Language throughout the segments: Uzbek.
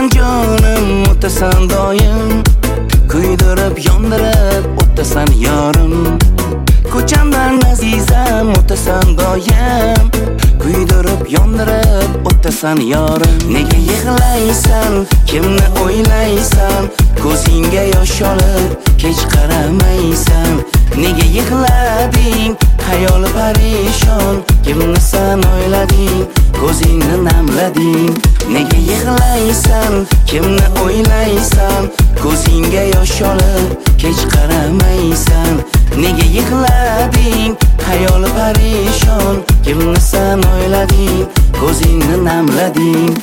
O'tasan jonim, o'tasan doim, kuydirib, yondirib, o'tasan yorim. Ko'chamdan azizam, o'tasan doim, kuydirib, yondirib, o'tasan yorim. Nega yig'laysan, kimni o'ylaysan, ko'zingga yosh olib, kech qaramaysan. Nega yig'lading, xayol parishon, kimni san o'ylading, ko'zingni namlading. Nega yig'laysan, kimni o'ylaysan, ko'zingga yosh olib, kech qaramaysan. Nega yig'lading, xayol parishon, kimni san o'ylading, ko'zingni namlading.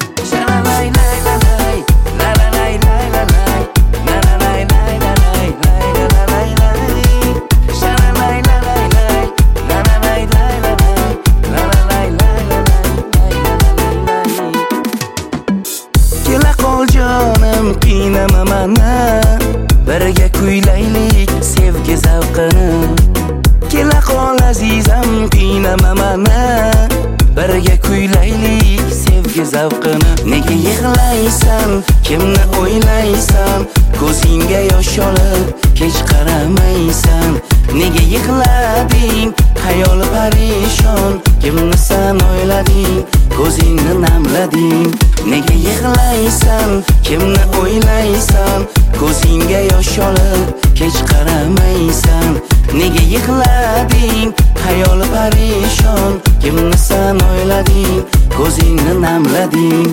Kela qol jonim, qiynama mani, birga kuylaylik sevgi zavqini. Kela qol azizam, qiynama mani, birga kuylaylik sevgi zavqini. Nega yig'laysan, kimni o'ylaysan, ko'zingga yosh olib, kech qaramaysan. Nega yig'lading, xayol parishon, kimni san o'ylading, ko'zingni namlading. Nega yig'laysan, kimni o'ylaysan, ko'zingga yosh olib, kech qaramaysan. Nega yig'lading, xayol parishon, kimni san o'ylading, ko'zingni namlading.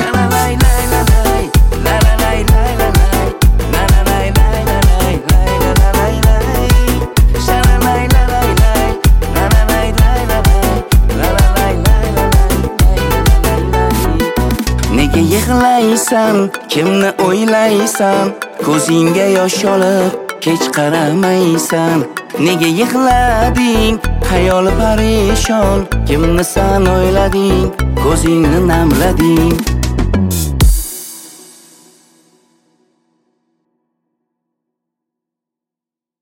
Nega yig'laysan, kimni o'ylaysan, ko'zingga yosh olib, kech qaramaysan. Nega yig'lading, xayol parishon, kimni san o'ylading, ko'zingni namlading.